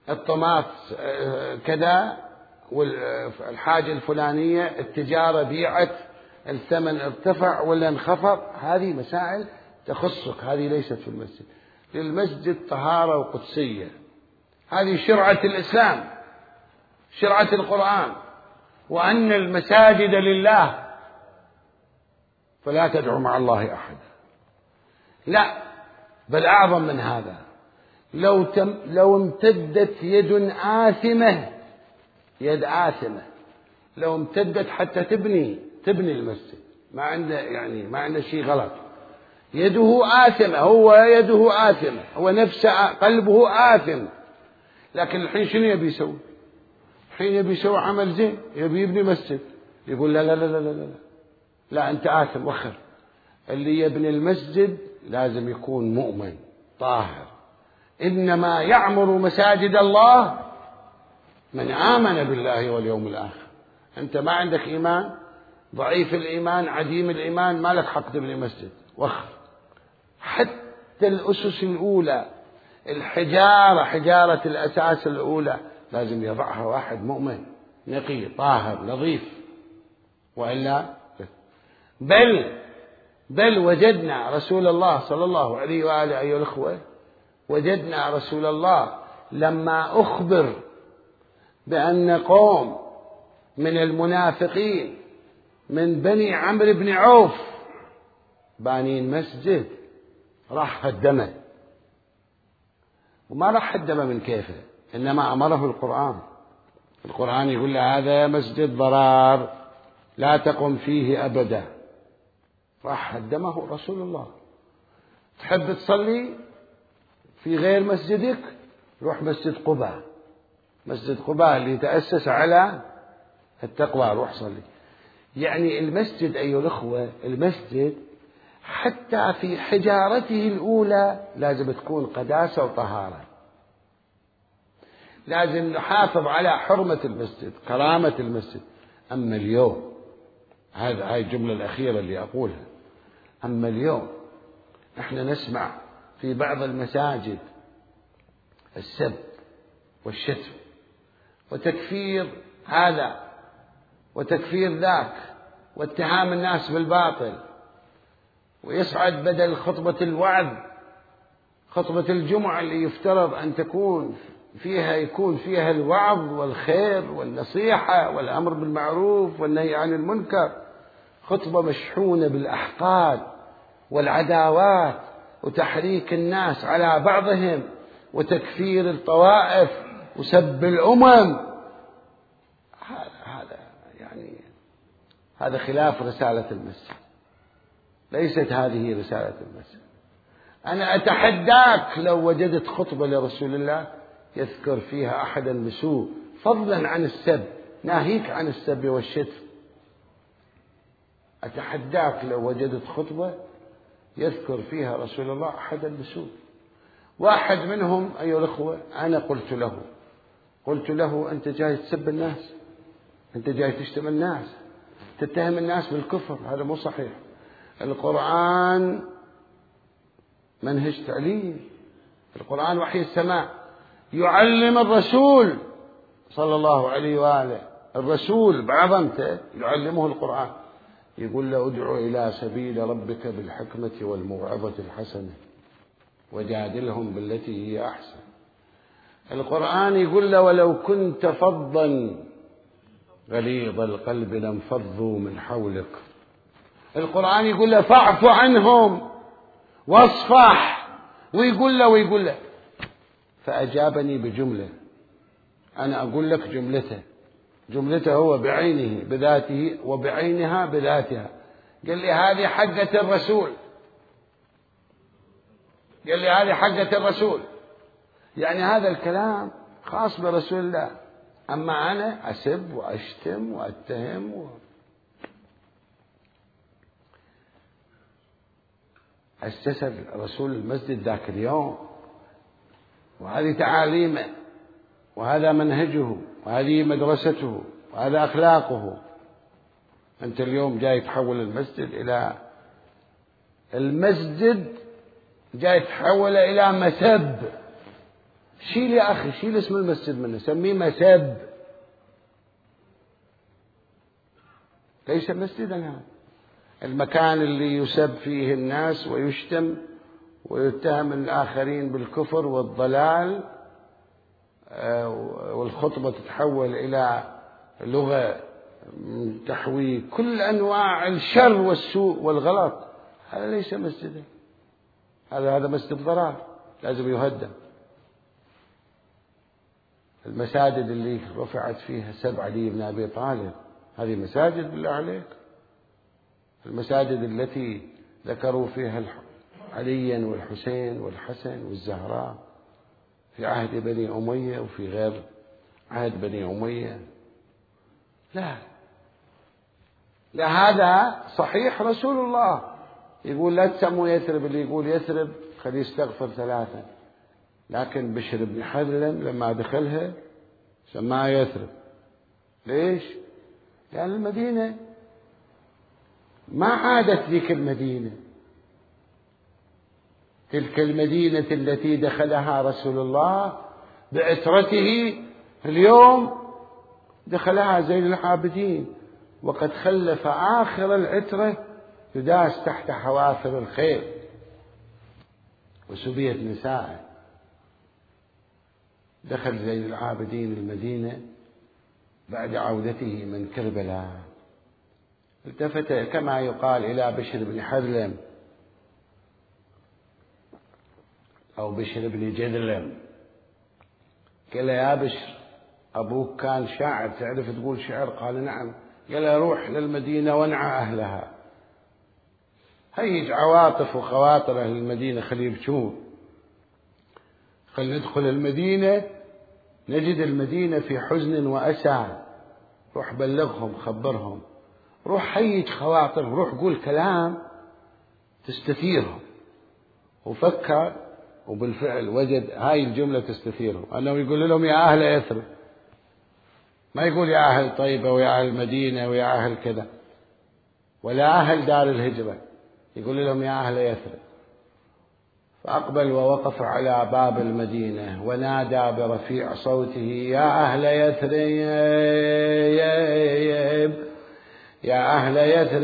[SPEAKER 1] الطماط كذا والحاجة الفلانية، التجارة بيعت، الثمن ارتفع ولا انخفض، هذه مسائل تخصك، هذه ليست في المسجد. للمسجد طهارة وقدسية، هذه شرعة الإسلام، شرعة القرآن، وأن المساجد لله فلا تدعوا مع الله أحد. لا، بل أعظم من هذا، لو امتدت يد آثمة، يد آثمة لو امتدت حتى تبني المسجد، ما عنده شيء غلط، يده آثمة، هو يده آثمة، هو نفسه قلبه آثم، لكن الحين شنو يبي يسوي؟ الحين يبي يسوي عمل زين، يبي يبني مسجد، يقول لا لا لا لا لا لا, لا أنت آثم وخر. اللي يبني المسجد لازم يكون مؤمن طاهر. إنما يعمر مساجد الله من آمن بالله واليوم الآخر. أنت ما عندك إيمان، ضعيف الإيمان، عديم الإيمان، ما لك حق تبني مسجد وخر. حتى الأسس الأولى، حجارة الأساس الأولى لازم يضعها واحد مؤمن نقي طاهر نظيف، وإلا بل وجدنا رسول الله صلى الله عليه وآله أيها الأخوة، وجدنا رسول الله لما أخبر بأن قوم من المنافقين من بني عمرو بن عوف بانين مسجد، راح هدمه، وما راح هدمه من كيفه، إنما أمره القرآن يقول له هذا مسجد ضرار لا تقم فيه أبدا، راح هدمه رسول الله. تحب تصلي في غير مسجدك، روح مسجد قباء، مسجد قباء اللي تأسس على التقوى، روح صلي. يعني المسجد أيها الأخوة، المسجد حتى في حجارته الأولى لازم تكون قداسة وطهارة، لازم نحافظ على حرمة المسجد، كرامة المسجد. أما اليوم، هاي الجملة الأخيرة اللي أقولها، أما اليوم احنا نسمع في بعض المساجد السب والشتم وتكفير هذا وتكفير ذاك واتهام الناس بالباطل، ويصعد بدل خطبة الوعظ خطبة الجمعة اللي يفترض أن يكون فيها الوعظ والخير والنصيحة والأمر بالمعروف والنهي عن المنكر، خطبة مشحونة بالأحقاد والعداوات وتحريك الناس على بعضهم وتكفير الطوائف وسب الأمم. هذا خلاف رسالة المسجد، ليست هذه رسالة المسجد. أنا أتحداك لو وجدت خطبة لرسول الله يذكر فيها أحدا بسوء، فضلا عن السب، ناهيك عن السب والشتم، أتحداك لو وجدت خطبة يذكر فيها رسول الله أحدا بسوء. واحد منهم أيها الأخوة أنا قلت له أنت جاي تسب الناس، أنت جاي تشتم الناس، تتهم الناس بالكفر، هذا مو صحيح. القرآن منهج تعليم، القرآن وحي السماء، يعلم الرسول صلى الله عليه وآله، الرسول بعظمته يعلمه القرآن، يقول له ادعو إلى سبيل ربك بالحكمة والموعظة الحسنة وجادلهم بالتي هي أحسن. القرآن يقول له ولو كنت فظا غليظ القلب لانفضوا من حولك. القرآن يقول له فاعف عنهم واصفح، ويقول له فأجابني بجملة، أنا أقول لك جملته هو بعينه بذاته وبعينها بذاتها، قال لي هذه حقة الرسول، يعني هذا الكلام خاص برسول الله، أما أنا أسب وأشتم وأتهم أسس رسول المسجد ذاك اليوم، وهذه تعاليمه وهذا منهجه وهذه مدرسته وهذا أخلاقه. أنت اليوم جاي تحول المسجد جاي تحول إلى مسب، شيل يا أخي، شيل اسم المسجد منه، سميه مسب، ليس مسجدا هذا. المكان اللي يسب فيه الناس ويشتم ويتهم الآخرين بالكفر والضلال، والخطبة تتحول إلى لغة تحوي كل أنواع الشر والسوء والغلط، هذا ليس مسجدا، هذا مسجد ضرار لازم يهدم. المساجد اللي رفعت فيها سب علي بن أبي طالب هذه مساجد بالله عليك؟ المساجد التي ذكروا فيها عليا والحسين والحسن والزهراء في عهد بني أمية وفي غير عهد بني أمية، لا هذا صحيح. رسول الله يقول لا تسموا يثرب، اللي يقول يثرب خليه يستغفر 3، لكن بشر بن حذلم لما دخلها سماها يثرب. ليش؟ لأن المدينة ما عادت ذيك المدينة، تلك المدينة التي دخلها رسول الله بعترته اليوم دخلها زين العابدين، وقد خلف آخر العترة يداس تحت حوافر الخيل وسبيت نساءه. دخل زين العابدين المدينة بعد عودته من كربلاء، التفت كما يقال إلى بشر بن حذلم أو بشر بن جذلم، قال له يا بشر أبوك كان شاعر، تعرف تقول شعر؟ قال نعم. قال له روح للمدينة وانعى أهلها، هيج عواطف وخواطر أهل المدينة خليه يبكون، خلينا ندخل المدينة نجد المدينة في حزن وأسى، روح بلغهم خبرهم، روح هيج خواطرهم، روح قول كلام تستثيرهم. وفكر وبالفعل وجد هاي الجملة تستثيرهم، أنه يقول لهم يا أهل يثرب، ما يقول يا أهل طيبة ويا أهل المدينة ويا أهل كذا ولا أهل دار الهجرة، يقول لهم يا أهل يثرب. فأقبل ووقف على باب المدينة ونادى برفيع صوته يا أهل يثرب، يا أهل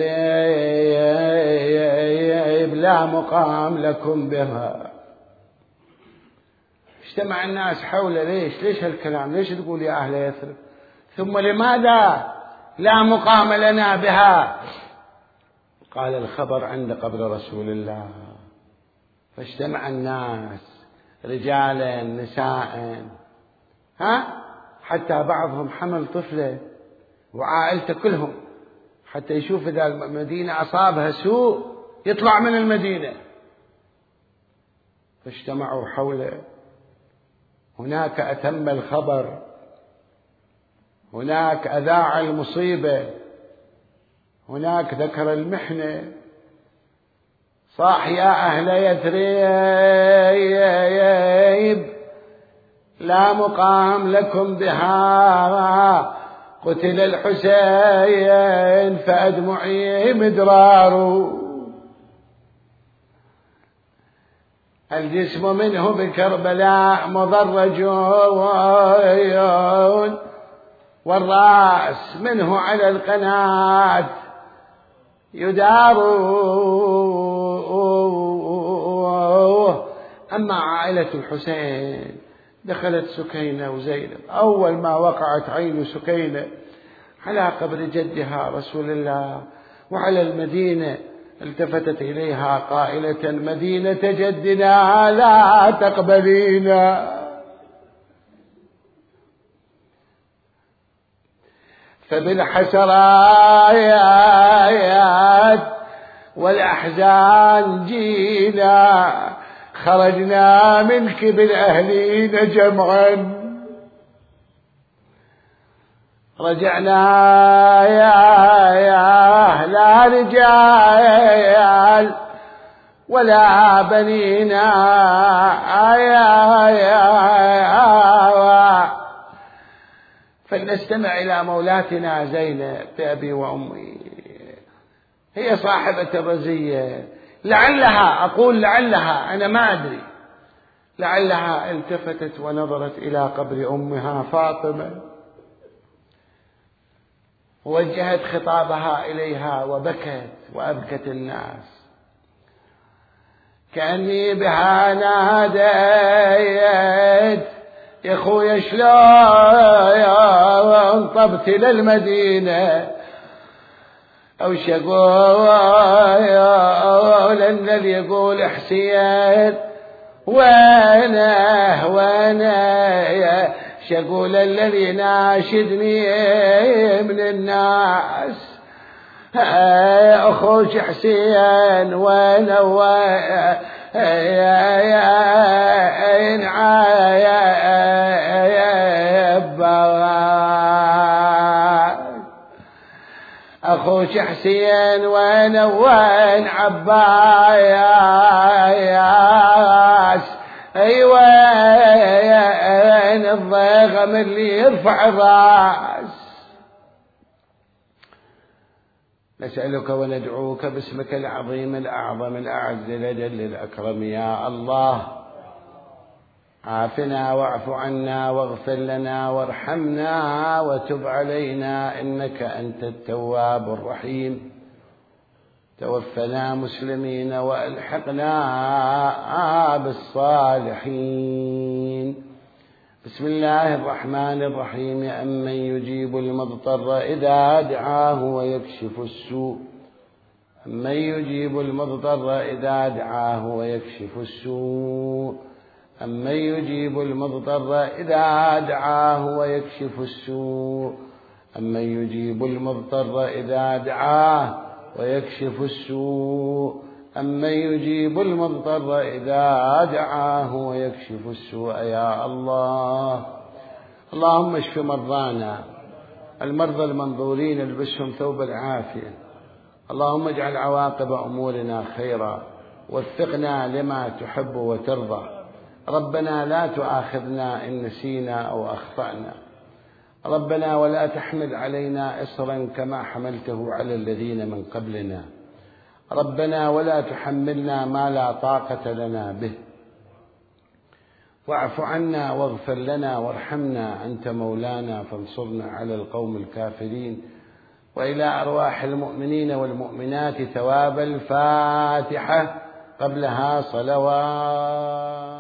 [SPEAKER 1] يثرب لا مقام لكم بها. اجتمع الناس حوله، ليش هالكلام؟ ليش تقول يا أهل يثرب؟ ثم لماذا لا مقام لنا بها؟ قال الخبر عند قبر رسول الله. فاجتمع الناس رجالا نساء، حتى بعضهم حمل طفله وعائلته كلهم حتى يشوف إذا المدينة أصابها سوء يطلع من المدينة. فاجتمعوا حوله، هناك أتم الخبر، هناك أذاع المصيبة، هناك ذكر المحنة، صاح يا أهل يثرب لا مقام لكم بها، قتل الحسين فأدمعي مدرار، الجسم منه بكربلاء مضرج والرأس منه على القناة يدار. أما عائلة الحسين دخلت سكينة وزينب، أول ما وقعت عين سكينة على قبر جدها رسول الله وعلى المدينة التفتت إليها قائلة مدينة جدنا لا تقبلينا. فبالحسرات والأحزان جينا، خرجنا منك بالأهلين جمعا، رجعنا يا لا رجال ولا بنينا فلنستمع إلى مولاتنا زينب بأبي وأمي، هي صاحبة الرزية، لعلها، أقول لعلها، أنا ما أدري، لعلها التفتت ونظرت إلى قبر أمها فاطمة، ووجهت خطابها إليها وبكت وأبكت الناس. كأني بها ناديت يا خويا شلون طبت للمدينة، أو شقول أن اللي يقول حسين وأنا شقول الذي ناشدني من الناس أخوك حسين وأنا أخوك حسين وين عباس، أيوة الضيغم اللي يرفع الراس. نسألك وندعوك باسمك العظيم الأعظم الأعز الأجل الأكرم يا الله، عافنا واعف عنا واغفر لنا وارحمنا وتب علينا إنك أنت التواب الرحيم. توفنا مسلمين وألحقنا بالصالحين. بسم الله الرحمن الرحيم. أمن يجيب المضطر إذا دعاه ويكشف السوء، أمن يجيب المضطر إذا دعاه ويكشف السوء، أمن يجيب المضطر إذا دعاه ويكشف السوء، أمن يجيب المضطر إذا دعاه ويكشف السوء، أمن يجيب المضطر إذا دعاه ويكشف السوء يا الله. اللهم اشف مرضانا، المرضى المنظورين البسهم ثوب العافية. اللهم اجعل عواقب أمورنا خيرا، وفقنا لما تحب وترضى. ربنا لا تؤاخذنا إن نسينا أو أخطأنا، ربنا ولا تحمل علينا إصرا كما حملته على الذين من قبلنا، ربنا ولا تحملنا ما لا طاقة لنا به، واعف عنا واغفر لنا وارحمنا، أنت مولانا فانصرنا على القوم الكافرين. وإلى أرواح المؤمنين والمؤمنات ثواب الفاتحة قبلها صلوات.